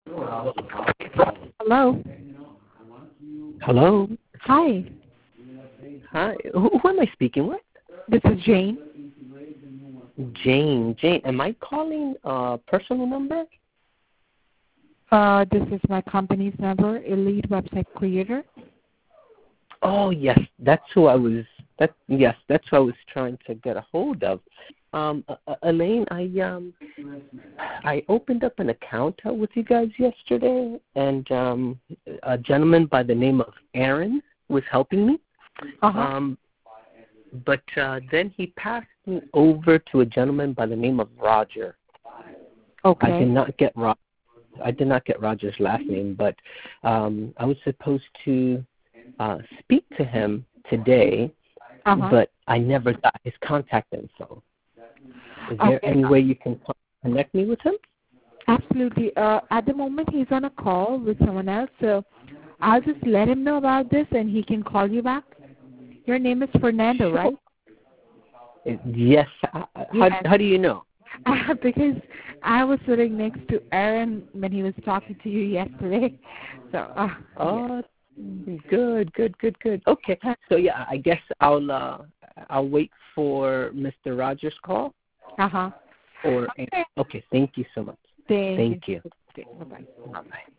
Hello. Hello. Hi. Hi. Who am I speaking with? This is Jane. Jane. Jane, am I calling a personal number? This is my company's number, Elite Website Creator. Oh yes, that's who I was. That's who I was trying to get a hold of. Elaine, I opened up an account with you guys yesterday, and a gentleman by the name of Aaron was helping me. But then he passed me over to a gentleman by the name of Roger. Okay. I did not get Roger's last name, but I was supposed to speak to him today, but I never got his contact info. Is there any way you can connect me with him? Absolutely. At the moment, he's on a call with someone else, so I'll just let him know about this, and he can call you back. Your name is Fernando, right? Yes. How do you know? Because I was sitting next to Aaron when he was talking to you yesterday. So. Good. Okay. So yeah, I guess I'll wait for Mr. Rogers' call. Okay. Okay. Thank you so much. Thank you. Bye-bye.